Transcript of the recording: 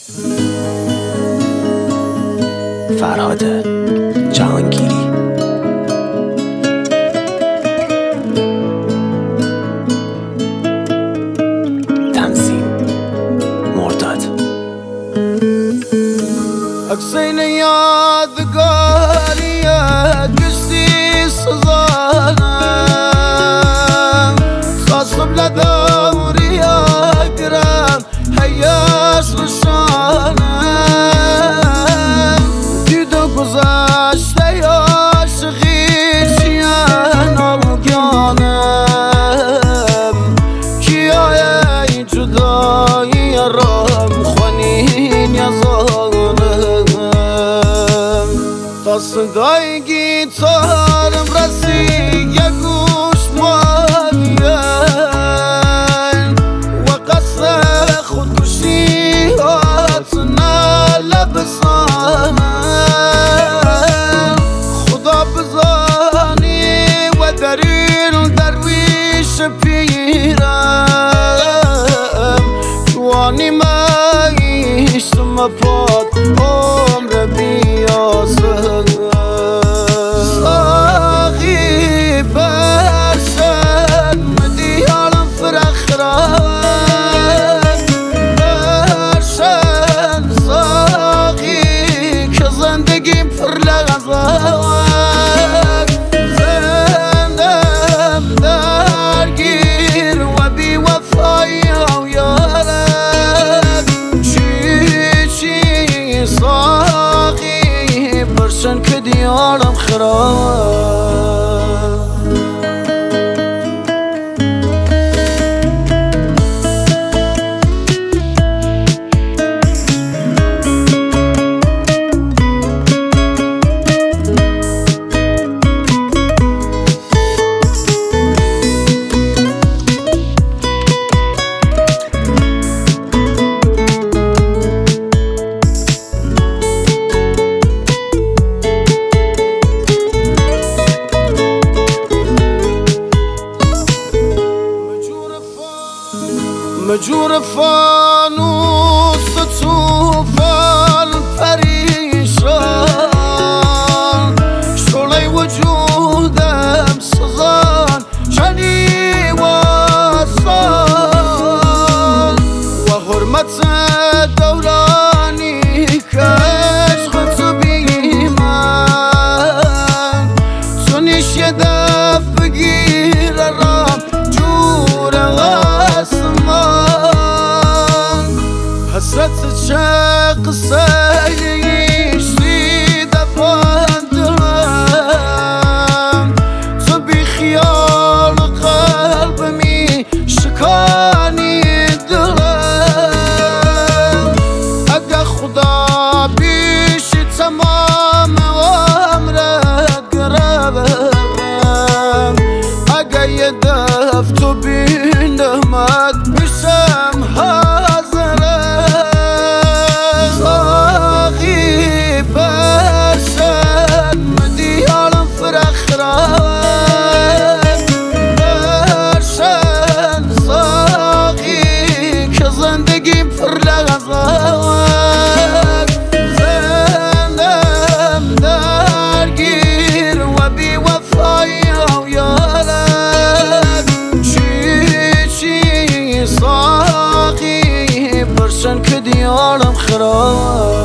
فرهاد جهانگیری. تنظیم مرداد. اکسین یادگاریه گشتی سزانم خاصم لدوری اگرم حیاس رشانم دیدو گذشته عاشقی چیان آگانم کیای جدایی رام خونین یزانم تا صدای گیتارم رسید یه گوش مانیم و قصد خودکشی هاتنا لبسانم خدا بزانی و دریل درویش پیرم جوانی مایشتم پاد عمر بیاسم ساقی برشن مدیالم فرخرم برشن ساقی که زندگیم پر لغزم زندم درگیر و بی وفایی و یارم چی ساقی برشن که دیارم خراب مجور فانوس طوفان پریشان شعله وجودم سزان چنی واسان و حرمت دورانی کشق تو بی من تو نیش یه دف بگیر رام جور حسرت چه قصه ایشتی دفاندم تو بی خیال قلبمی شکانی دلم اگه خدا بیشی تمام عمرت گربم اگه یه دف تو بینمت میشم زندگیم پر لغزم زندم درگیر و بی وفایی و یارم چی ساقی برشن که دیارم خراب